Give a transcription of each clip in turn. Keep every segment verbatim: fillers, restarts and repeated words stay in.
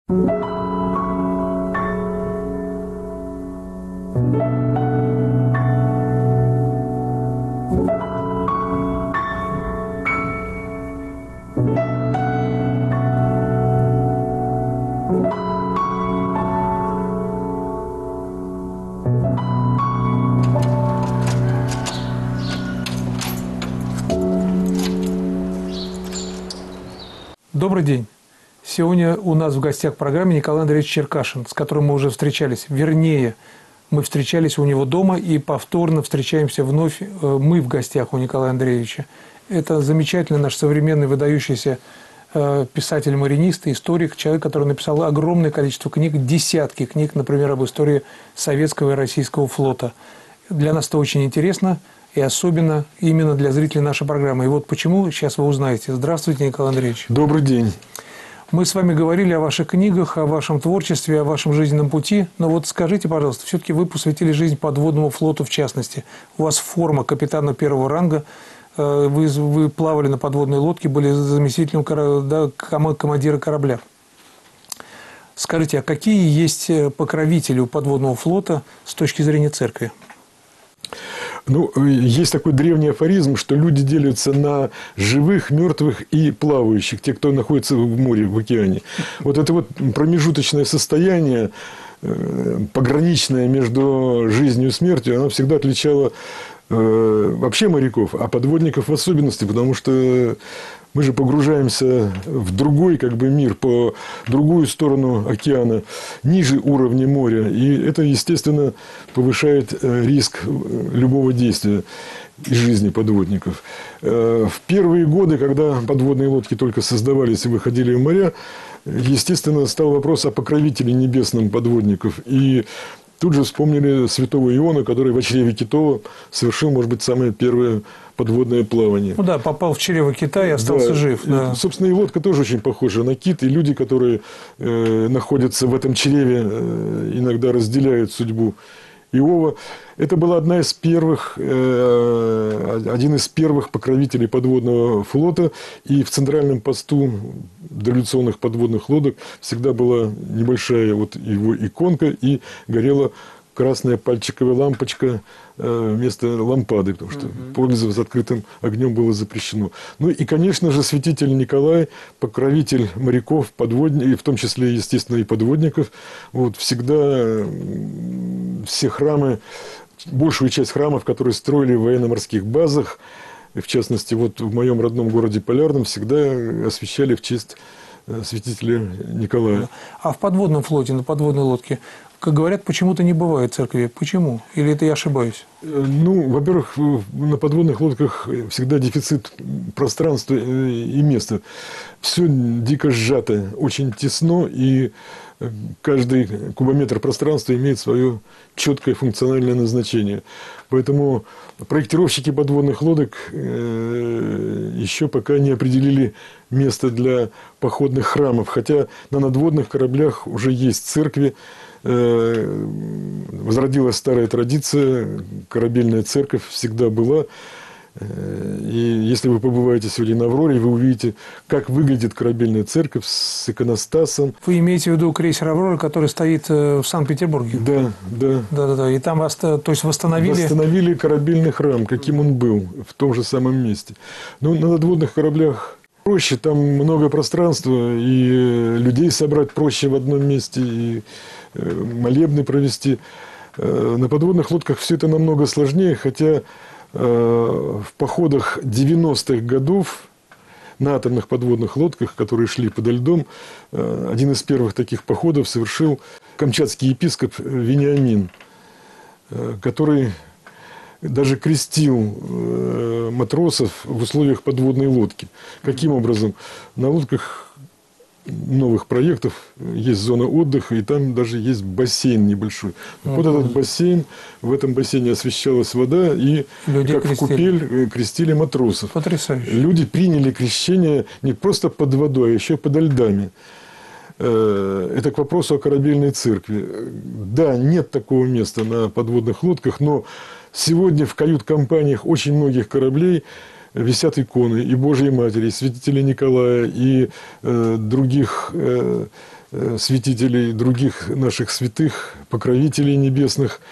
Добрый день. Сегодня у нас в гостях в программе Николай Андреевич Черкашин, с которым мы уже встречались. Вернее, мы встречались у него дома и повторно встречаемся вновь мы в гостях у Николая Андреевича. Это замечательный наш современный выдающийся писатель-маринист, историк, человек, который написал огромное количество книг, десятки книг, например, об истории советского и российского флота. Для нас это очень интересно. И особенно именно для зрителей нашей программы. И вот почему, сейчас вы узнаете. Здравствуйте, Николай Андреевич. Добрый день. Мы с вами говорили о ваших книгах, о вашем творчестве, о вашем жизненном пути. Но вот скажите, пожалуйста, все-таки вы посвятили жизнь подводному флоту в частности. У вас форма капитана первого ранга. Вы, вы плавали на подводной лодке, были заместителем да, командира корабля. Скажите, а какие есть покровители у подводного флота с точки зрения церкви? Ну, есть такой древний афоризм, что люди делятся на живых, мертвых и плавающих, те, кто находится в море, в океане. Вот это вот промежуточное состояние, пограничное между жизнью и смертью, оно всегда отличало вообще моряков, а подводников в особенности, потому что мы же погружаемся в другой как бы мир, по другую сторону океана, ниже уровня моря. И это, естественно, повышает риск любого действия из жизни подводников. В первые годы, когда подводные лодки только создавались и выходили в моря, естественно, стал вопрос о покровителе небесном подводников. И тут же вспомнили святого Иона, который в чреве Китова совершил, может быть, самое первое подводное плавание. Ну да, попал в чрево кита и остался да. жив. Да. Собственно, и лодка тоже очень похожа на кит. И люди, которые э, находятся в этом чреве, э, иногда разделяют судьбу Иова. Это была одна из первых, э, один из первых покровителей подводного флота. И в центральном посту дореволюционных подводных лодок всегда была небольшая вот его иконка и горела красная пальчиковая лампочка вместо лампады, потому что uh-huh. пользоваться открытым огнем было запрещено. Ну и, конечно же, святитель Николай, покровитель моряков, подводников, в том числе, естественно, и подводников. Вот, всегда все храмы, большую часть храмов, которые строили в военно-морских базах, в частности, вот в моем родном городе Полярном, всегда освящали в честь святителя Николая. А в подводном флоте, на подводной лодке, как говорят, почему-то не бывает церкви. Почему? Или это я ошибаюсь? Ну, во-первых, на подводных лодках всегда дефицит пространства и места. Все дико сжато, очень тесно, и каждый кубометр пространства имеет свое четкое функциональное назначение. Поэтому проектировщики подводных лодок еще пока не определили место для походных храмов. Хотя на надводных кораблях уже есть церкви. Возродилась старая традиция, корабельная церковь всегда была. И если вы побываете сегодня на Авроре, вы увидите, как выглядит корабельная церковь с иконостасом. Вы имеете в виду крейсер «Аврора», который стоит в Санкт-Петербурге? Да, да. Да, да, да. И там то есть восстановили... Восстановили корабельный храм, каким он был, в том же самом месте. Но на надводных кораблях проще, там много пространства, и людей собрать проще в одном месте, и молебны провести. На подводных лодках все это намного сложнее, хотя в походах девяностых годов на атомных подводных лодках, которые шли подо льдом, один из первых таких походов совершил камчатский епископ Вениамин, который даже крестил матросов в условиях подводной лодки. Каким образом? На лодках новых проектов есть зона отдыха, и там даже есть бассейн небольшой. Mm-hmm. Вот этот бассейн, в этом бассейне освещалась вода, и люди как крестили. В купель крестили матросов. Потрясающе. Люди приняли крещение не просто под водой, а еще подо льдами. Это к вопросу о корабельной церкви. Да, нет такого места на подводных лодках, но сегодня в кают-компаниях очень многих кораблей висят иконы и Божьей Матери, и святителя Николая, и э, других э, святителей других наших святых, покровителей небесных.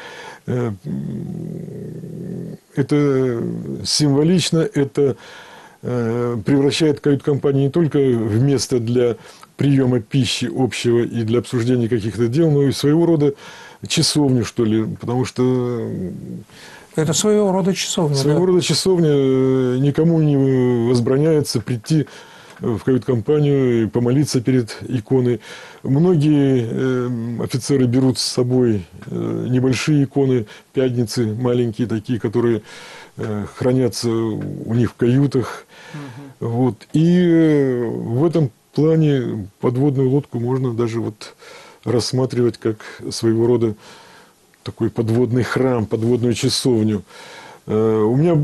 Это символично, это превращает кают-компанию не только в место для приема пищи общего и для обсуждения каких-то дел, но и своего рода часовню, что ли, потому что... Это своего рода часовня. Своего да? рода часовня, никому не возбраняется прийти в кают-компанию и помолиться перед иконой. Многие э, офицеры берут с собой э, небольшие иконы, пятницы маленькие такие, которые э, хранятся у них в каютах. Угу. Вот. И э, в этом плане подводную лодку можно даже вот рассматривать как своего рода такой подводный храм, подводную часовню. Э, у меня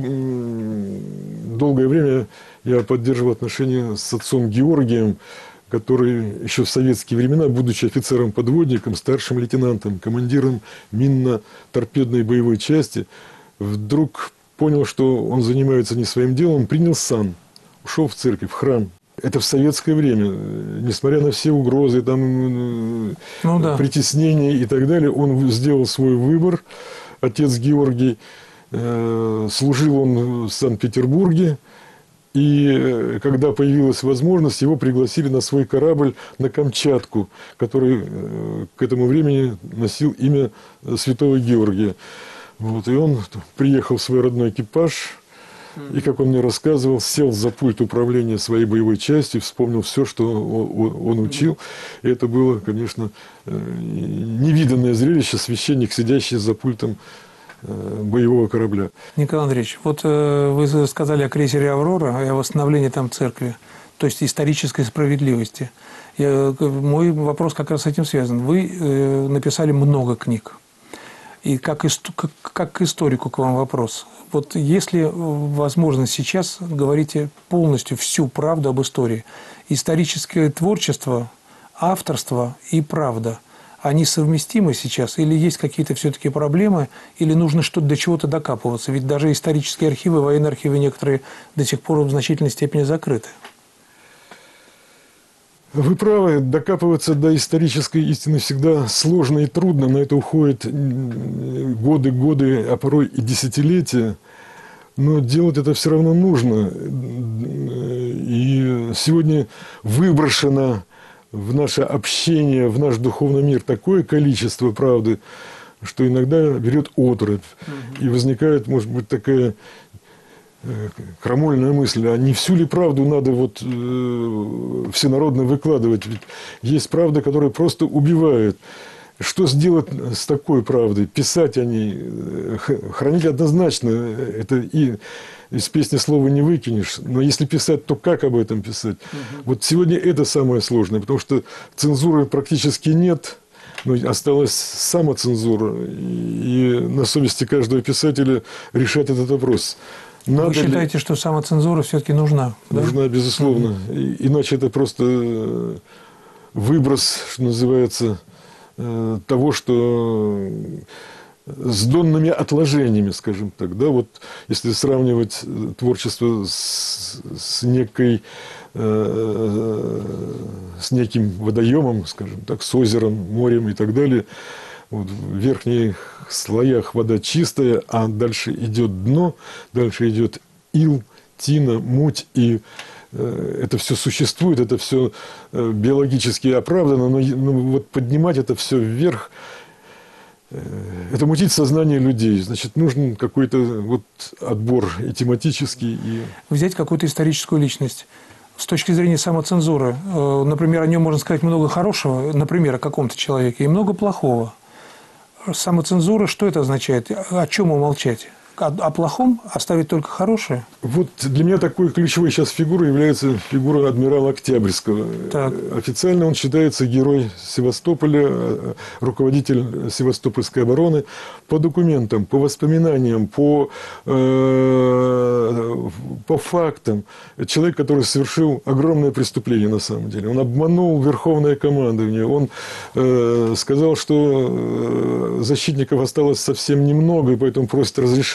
э, долгое время я поддерживал отношения с отцом Георгием, который еще в советские времена, будучи офицером-подводником, старшим лейтенантом, командиром минно-торпедной боевой части, вдруг понял, что он занимается не своим делом, принял сан, ушел в церковь, в храм. Это в советское время, несмотря на все угрозы, там, ну, да. притеснения и так далее, он сделал свой выбор. Отец Георгий, э, служил он в Санкт-Петербурге. И когда появилась возможность, его пригласили на свой корабль на Камчатку, который к этому времени носил имя святого Георгия. Вот, и он приехал в свой родной экипаж, и, как он мне рассказывал, сел за пульт управления своей боевой частью, вспомнил все, что он учил. И это было, конечно, невиданное зрелище, священник, сидящий за пультом боевого корабля. Николай Андреевич, вот э, вы сказали о крейсере «Аврора», и о восстановлении там церкви, то есть исторической справедливости. Я, мой вопрос как раз с этим связан. Вы э, написали много книг. И как, как, как к историку к вам вопрос. Вот если возможно сейчас говорите полностью всю правду об истории, историческое творчество, авторство и правда – они совместимы сейчас? Или есть какие-то все-таки проблемы? Или нужно что-то до чего-то докапываться? Ведь даже исторические архивы, военные архивы некоторые до сих пор в значительной степени закрыты. Вы правы. Докапываться до исторической истины всегда сложно и трудно. На это уходят годы, годы, а порой и десятилетия. Но делать это все равно нужно. И сегодня выброшено в наше общение, в наш духовный мир такое количество правды, что иногда берет оторопь. Угу. И возникает, может быть, такая э, крамольная мысль, а не всю ли правду надо вот, э, всенародно выкладывать? Ведь есть правда, которая просто убивает. Что сделать с такой правдой? Писать о ней, хранить однозначно. Это и из песни слова не выкинешь. Но если писать, то как об этом писать? Угу. Вот сегодня это самое сложное, потому что цензуры практически нет. Но осталась самоцензура. И на совести каждого писателя решать этот вопрос. Надо Вы считаете, ли... что самоцензура все-таки нужна? Нужна, да? Безусловно. Угу. Иначе это просто выброс, что называется, того, что с донными отложениями, скажем так. Да? Вот если сравнивать творчество с, с, некой, э, с неким водоемом, скажем так, с озером, морем и так далее, вот в верхних слоях вода чистая, а дальше идет дно, дальше идет ил, тина, муть, и э, это все существует, это все э, биологически оправдано, но, но вот поднимать это все вверх, это мутить сознание людей. Значит, нужен какой-то вот отбор и тематический. И... Взять какую-то историческую личность. С точки зрения самоцензуры, например, о нем можно сказать много хорошего, например, о каком-то человеке, и много плохого. Самоцензура, что это означает? О чем умолчать? О, о плохом оставить только хорошее? Вот для меня такой ключевой сейчас фигурой является фигура адмирала Октябрьского. Так. Официально он считается герой Севастополя, руководитель Севастопольской обороны. По документам, по воспоминаниям, по, э, по фактам. Человек, который совершил огромное преступление на самом деле. Он обманул верховное командование. Он э, сказал, что защитников осталось совсем немного, и поэтому просит разрешения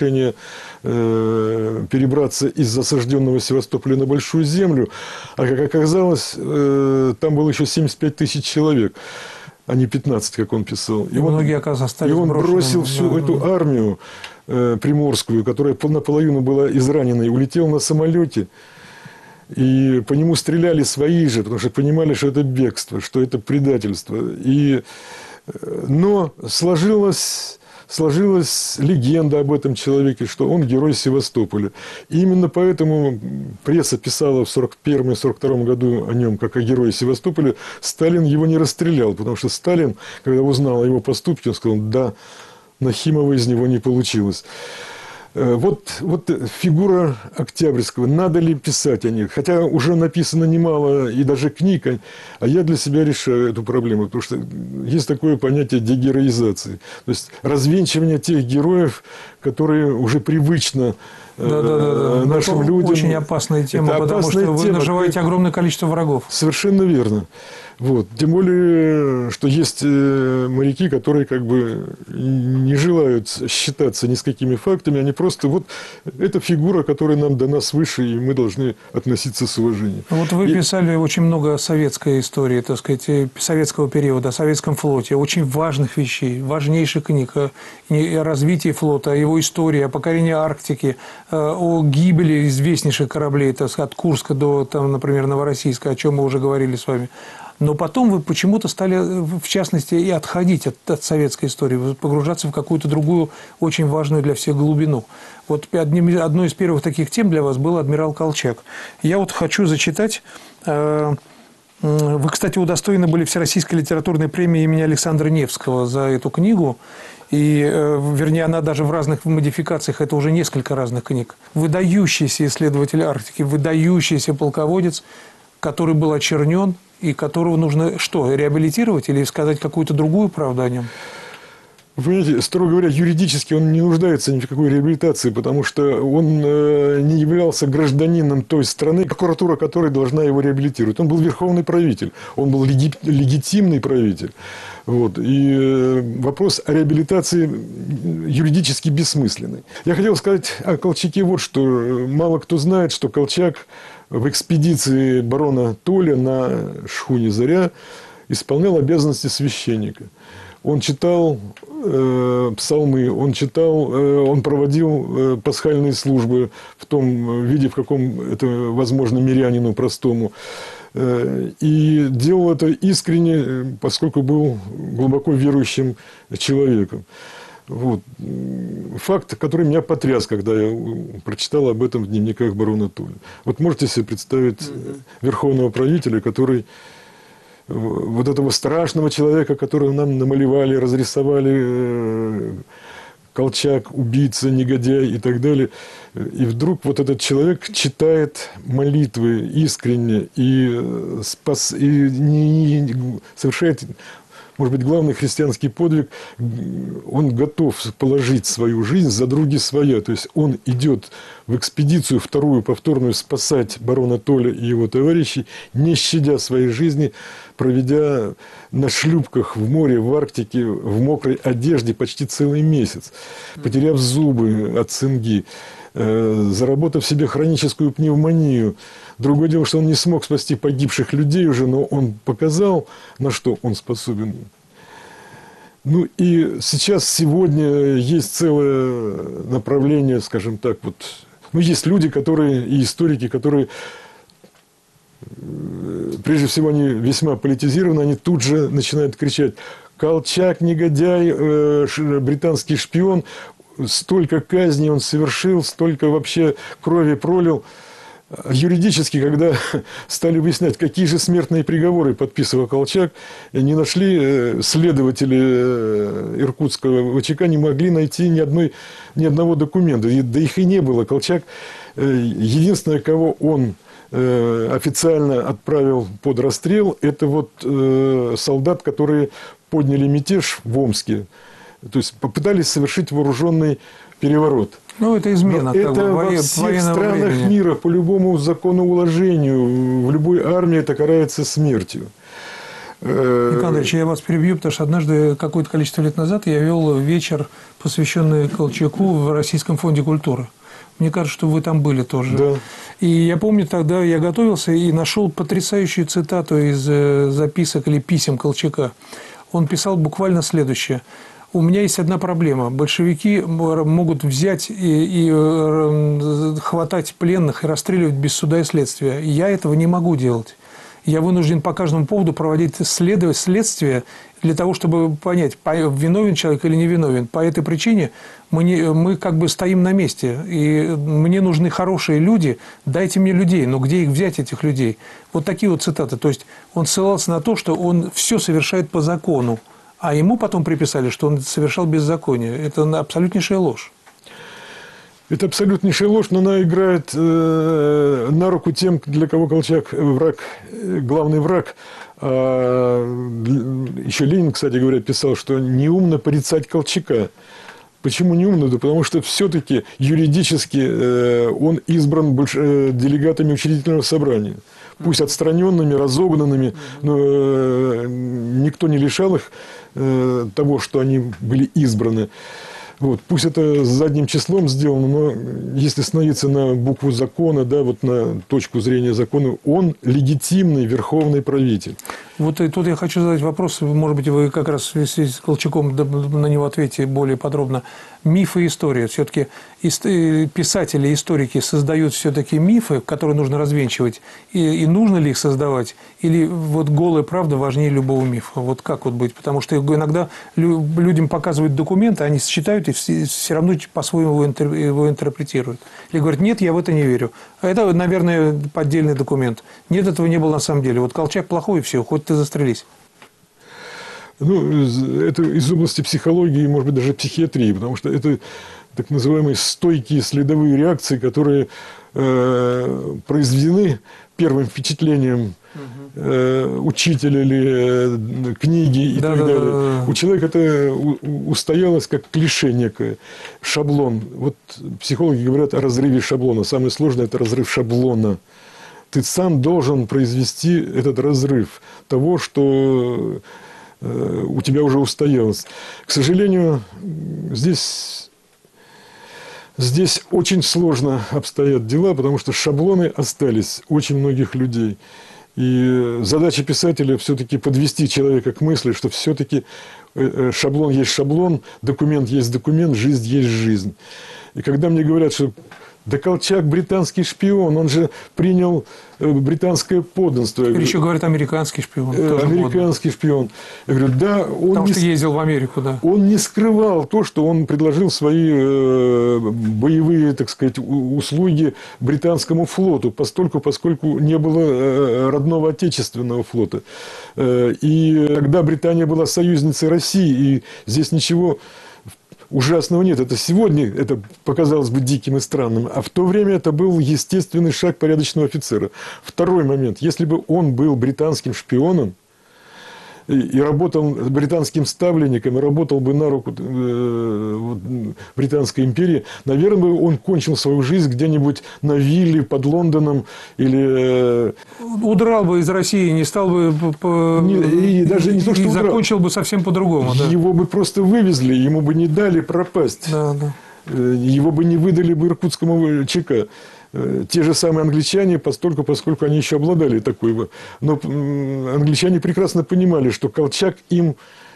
решение э, перебраться из засажденного Севастополя на Большую Землю. А как оказалось, э, там было еще семьдесят пять тысяч человек, а не пятнадцать, как он писал. И, и он, многие, оказывается, остались И он бросил всю да, эту да. армию э, приморскую, которая наполовину была изранена, и улетел на самолете. И по нему стреляли свои же, потому что понимали, что это бегство, что это предательство. И, но сложилась, сложилась легенда об этом человеке, что он герой Севастополя. И именно поэтому пресса писала в сорок первом и сорок втором году о нем как о герое Севастополя. Сталин его не расстрелял, потому что Сталин, когда узнал о его поступке, он сказал, да, Нахимова из него не получилось. Вот, вот фигура Октябрьского. Надо ли писать о них? Хотя уже написано немало и даже книг, а я для себя решаю эту проблему, потому что есть такое понятие дегероизации. То есть развенчивание тех героев, которые уже привычно да, да, да, да. нашим это людям. Очень опасная тема, это потому что вы тема, наживаете огромное количество врагов. Совершенно верно. Вот. Тем более, что есть моряки, которые как бы не желают считаться ни с какими фактами, они просто вот это фигура, которая нам дана свыше, и мы должны относиться с уважением. Вот вы и... писали очень много советской истории, так сказать, советского периода, о советском флоте, очень важных вещей, важнейших книг о развитии флота, о его истории, о покорении Арктики, о гибели известнейших кораблей, так сказать, от Курска до, там, например, Новороссийска, о чем мы уже говорили с вами. Но потом вы почему-то стали, в частности, и отходить от, от советской истории, погружаться в какую-то другую, очень важную для всех глубину. Вот одним, одной из первых таких тем для вас был адмирал Колчак. Я вот хочу зачитать. Вы, кстати, удостоены были Всероссийской литературной премии имени Александра Невского за эту книгу. И, вернее, она даже в разных модификациях, это уже несколько разных книг. Выдающийся исследователь Арктики, выдающийся полководец, который был очернен, и которого нужно что, реабилитировать или сказать какую-то другую правду о нем? Вы понимаете, строго говоря, юридически он не нуждается ни в какой реабилитации, потому что он не являлся гражданином той страны, прокуратура которой должна его реабилитировать. Он был верховный правитель, он был леги- легитимный правитель. Вот. И вопрос о реабилитации юридически бессмысленный. Я хотел сказать о Колчаке вот что. Мало кто знает, что Колчак в экспедиции барона Толя на шхуне «Заря» исполнял обязанности священника. Он читал э, псалмы, он читал, э, он проводил э, пасхальные службы в том виде, в каком это возможно мирянину простому. Э, и делал это искренне, поскольку был глубоко верующим человеком. Вот. Факт, который меня потряс, когда я прочитал об этом в дневниках барона Толя. Вот можете себе представить mm-hmm. верховного правителя, который вот этого страшного человека, которого нам намалевали, разрисовали, Колчак, убийца, негодяй и так далее. И вдруг вот этот человек читает молитвы искренне и, спас, и не, не, совершает, может быть, главный христианский подвиг. Он готов положить свою жизнь за други своя. То есть он идет в экспедицию вторую, повторную, спасать барона Толя и его товарищей, не щадя своей жизни, проведя на шлюпках в море, в Арктике, в мокрой одежде почти целый месяц, потеряв зубы от цинги, заработав себе хроническую пневмонию. Другое дело, что он не смог спасти погибших людей уже, но он показал, на что он способен. Ну и сейчас, сегодня есть целое направление, скажем так, вот, ну есть люди, которые, и историки, которые, прежде всего, они весьма политизированы, они тут же начинают кричать: Колчак, негодяй, э, британский шпион, столько казней он совершил, столько вообще крови пролил. Юридически, когда стали выяснять, какие же смертные приговоры подписывал Колчак, не нашли, следователи Иркутского ВЧК не могли найти ни, одной, ни одного документа. Да их и не было. Колчак, единственное, кого он официально отправил под расстрел, это вот солдат, которые подняли мятеж в Омске. То есть попытались совершить вооруженный переворот. Ну, это измена. Это бы, во воен... всех странах времени. Мира по любому законоуложению, в любой армии это карается смертью. Николай Андреевич, я вас перебью, потому что однажды, какое-то количество лет назад, я вел вечер, посвященный Колчаку в Российском фонде культуры. Мне кажется, что вы там были тоже. Да. И я помню, тогда я готовился и нашел потрясающую цитату из записок или писем Колчака. Он писал буквально следующее. У меня есть одна проблема. Большевики могут взять и, и хватать пленных и расстреливать без суда и следствия. Я этого не могу делать. Я вынужден по каждому поводу проводить следствие для того, чтобы понять, виновен человек или не виновен. По этой причине мы, не, мы как бы стоим на месте. И мне нужны хорошие люди. Дайте мне людей. Но где их взять, этих людей? Вот такие вот цитаты. То есть он ссылался на то, что он все совершает по закону. А ему потом приписали, что он совершал беззаконие. Это абсолютнейшая ложь. Это абсолютнейшая ложь, но она играет э, на руку тем, для кого Колчак враг, главный враг. А, еще Ленин, кстати говоря, писал, что неумно порицать Колчака. Почему неумно? Да потому что все-таки юридически э, он избран больш... э, делегатами учредительного собрания. Пусть отстраненными, разогнанными, но э, никто не лишал их э, того, что они были избраны. Вот. Пусть это задним числом сделано, но если становиться на букву закона, да, вот на точку зрения закона, он легитимный верховный правитель. Вот и тут я хочу задать вопрос, может быть, вы как раз с Колчаком на него ответите более подробно. Миф и история. Все-таки писатели, историки создают все-таки мифы, которые нужно развенчивать. И, и нужно ли их создавать? Или вот голая правда важнее любого мифа? Вот как вот быть? Потому что иногда людям показывают документы, они считают и все, все равно по-своему его, его интерпретируют. Или говорят, нет, я в это не верю. Это, наверное, поддельный документ. Нет, этого не было на самом деле. Вот Колчак плохой, и все, хоть ты застрелись. Ну, это из области психологии, может быть, даже психиатрии, потому что это так называемые стойкие следовые реакции, которые э, произведены первым впечатлением э, учителя или э, книги и да, так да, далее. Да, да. У человека это устоялось как клише некое, шаблон. Вот психологи говорят о разрыве шаблона. Самое сложное – это разрыв шаблона. Ты сам должен произвести этот разрыв того, что э, у тебя уже устоялось. К сожалению, здесь, здесь очень сложно обстоят дела, потому что шаблоны остались у очень многих людей. И задача писателя все-таки подвести человека к мысли, что все-таки шаблон есть шаблон, документ есть документ, жизнь есть жизнь. И когда мне говорят, что да Колчак британский шпион, он же принял британское подданство. Или еще говорят, американский шпион. Американский шпион. Я говорю, да, он Потому не, что ездил в Америку, да. Он не скрывал то, что он предложил свои э, боевые, так сказать, услуги британскому флоту, постольку, поскольку не было э, родного отечественного флота. Э, и тогда Британия была союзницей России, и здесь ничего ужасного нет. Это сегодня это показалось бы диким и странным. А в то время это был естественный шаг порядочного офицера. Второй момент. Если бы он был британским шпионом и, и работал британским ставленником, и работал бы на руку э, Британской империи, наверное, он кончил свою жизнь где-нибудь на вилле под Лондоном или... Э, удрал бы из России, не стал бы... По... Не, и даже не то, что и удрал. Закончил бы совсем по-другому. Да. Его бы просто вывезли, ему бы не дали пропасть. Да, да. Его бы не выдали бы иркутскому ЧК. Те же самые англичане, постольку, поскольку они еще обладали такой. Но англичане прекрасно понимали, что Колчак им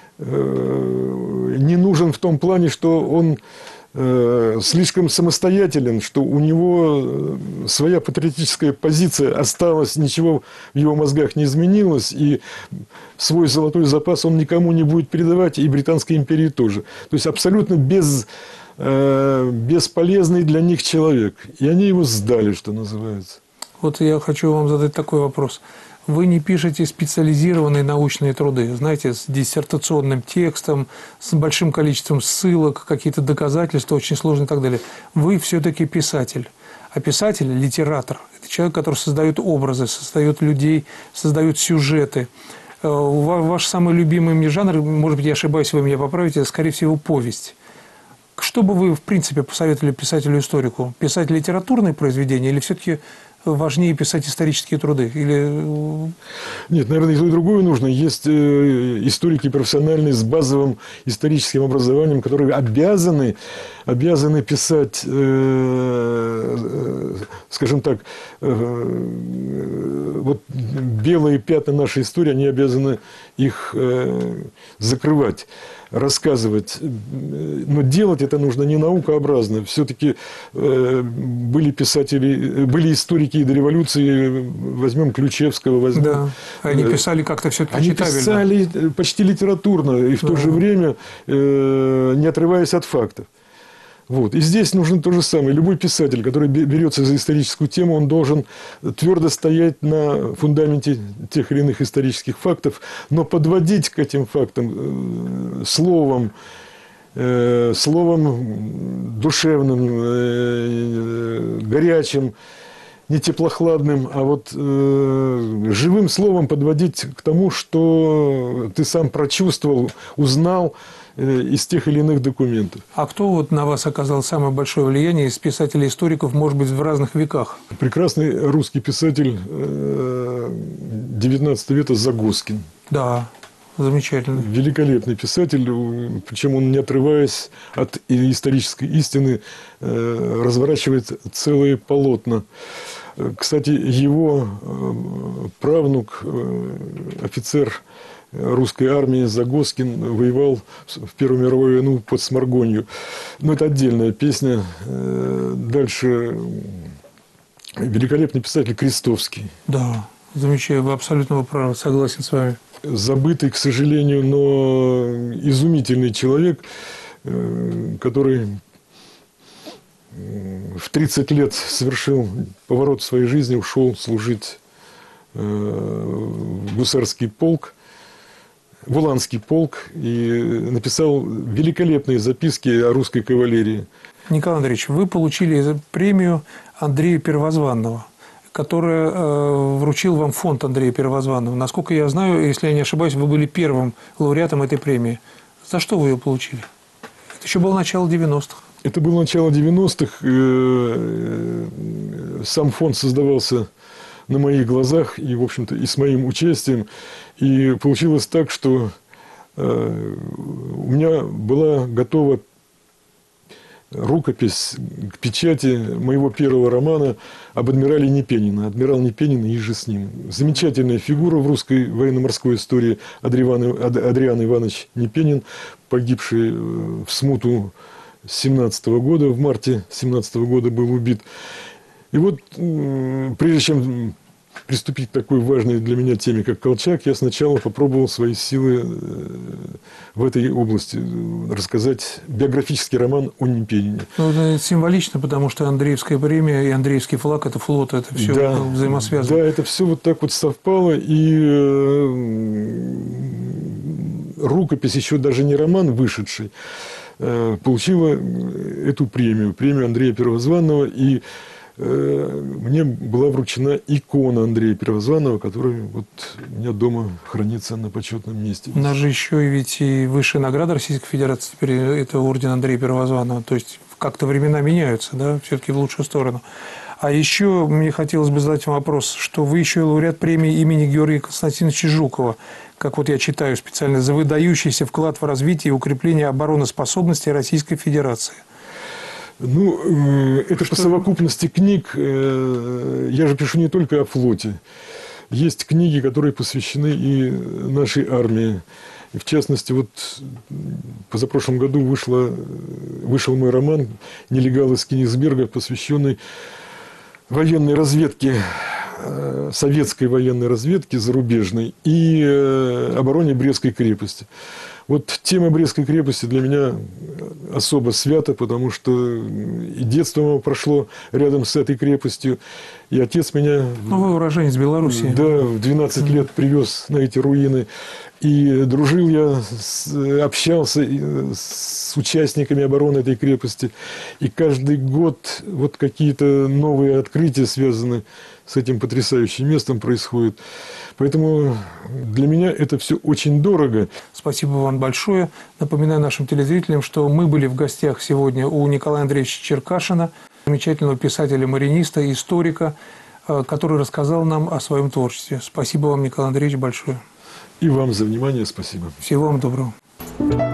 не нужен в том плане, что он слишком самостоятелен, что у него своя патриотическая позиция осталась, ничего в его мозгах не изменилось, и свой золотой запас он никому не будет передавать, и Британской империи тоже. То есть абсолютно без... бесполезный для них человек. И они его сдали, что называется. Вот я хочу вам задать такой вопрос. Вы не пишете специализированные научные труды, знаете, с диссертационным текстом, с большим количеством ссылок, какие-то доказательства, очень сложные и так далее. Вы все-таки писатель. А писатель, литератор, это человек, который создает образы, создает людей, создает сюжеты. Ваш самый любимый мне жанр, может быть, я ошибаюсь, вы меня поправите, скорее всего, повесть. Что бы вы, в принципе, посоветовали писателю-историку? Писать литературные произведения или все-таки важнее писать исторические труды? Или... Нет, наверное, и то, и другое нужно. Есть историки профессиональные с базовым историческим образованием, которые обязаны, обязаны писать, скажем так, вот белые пятна нашей истории, они обязаны их закрывать, рассказывать. Но делать это нужно не наукообразно. Все-таки были писатели, были историки и до революции, возьмем Ключевского, возьмем... Да, они писали как-то все-таки они читабельно. Они писали почти литературно, и в да. то же время не отрываясь от фактов. Вот. И здесь нужно то же самое. Любой писатель, который берется за историческую тему, он должен твердо стоять на фундаменте тех или иных исторических фактов, но подводить к этим фактам э, словом, э, словом душевным, э, горячим, не теплохладным, а вот э, живым словом подводить к тому, что ты сам прочувствовал, узнал из тех или иных документов. А кто вот на вас оказал самое большое влияние из писателей-историков, может быть, в разных веках? Прекрасный русский писатель девятнадцатого века Загоскин. Да, замечательно. Великолепный писатель, причем он, не отрываясь от исторической истины, разворачивает целые полотна. Кстати, его правнук, офицер русской армии Загоскин, воевал в Первую мировую войну под Сморгонью. Но это отдельная песня. Дальше великолепный писатель Крестовский. Да, замечательно, вы абсолютно правы, согласен с вами. Забытый, к сожалению, но изумительный человек, который в тридцать лет совершил поворот в своей жизни, ушел служить в гусарский полк, в Уланский полк, и написал великолепные записки о русской кавалерии. Николай Андреевич, вы получили премию Андрея Первозванного, которую э, вручил вам фонд Андрея Первозванного. Насколько я знаю, если я не ошибаюсь, вы были первым лауреатом этой премии. За что вы ее получили? Это еще было начало девяностых. Это было начало девяностых. Сам фонд создавался на моих глазах и, в общем-то, и с моим участием. И получилось так, что э, у меня была готова рукопись к печати моего первого романа об адмирале Непенине. Адмирал Непенин и же с ним. Замечательная фигура в русской военно-морской истории. Адриан, Адриан Иванович Непенин, погибший в смуту семнадцатого года, в марте семнадцатого года был убит. И вот, прежде чем приступить к такой важной для меня теме, как Колчак, я сначала попробовал свои силы в этой области рассказать биографический роман о Непенине. Ну, это символично, потому что Андреевская премия и Андреевский флаг – это флот, это все да, взаимосвязано. Да, это все вот так вот совпало, и рукопись, еще даже не роман вышедший, получила эту премию, премию Андрея Первозванного, и мне была вручена икона Андрея Первозванного, которая вот у меня дома хранится на почетном месте. У нас же еще и ведь и высшая награда Российской Федерации теперь это орден Андрея Первозванного. То есть как-то времена меняются, да, все-таки в лучшую сторону. А еще мне хотелось бы задать вам вопрос, что вы еще и лауреат премии имени Георгия Константиновича Жукова, как вот я читаю специально, за выдающийся вклад в развитие и укрепление обороноспособности Российской Федерации. Ну, это что? По совокупности книг. Я же пишу не только о флоте. Есть книги, которые посвящены и нашей армии. И в частности, вот позапрошлом году вышло, вышел мой роман «Нелегал из Кенигсберга», посвященный военной разведке, советской военной разведке зарубежной и обороне Брестской крепости. Вот тема Брестской крепости для меня особо свята, потому что и детство мое прошло рядом с этой крепостью, и отец меня... Ну, вы уроженец Беларуси. Да, в двенадцать лет привез на эти руины. И дружил я, общался с участниками обороны этой крепости. И каждый год вот какие-то новые открытия, связанные с этим потрясающим местом, происходят. Поэтому для меня это все очень дорого. Спасибо вам большое. Напоминаю нашим телезрителям, что мы были в гостях сегодня у Николая Андреевича Черкашина, замечательного писателя-мариниста, историка, который рассказал нам о своем творчестве. Спасибо вам, Николай Андреевич, большое. И вам за внимание спасибо. Всего вам доброго.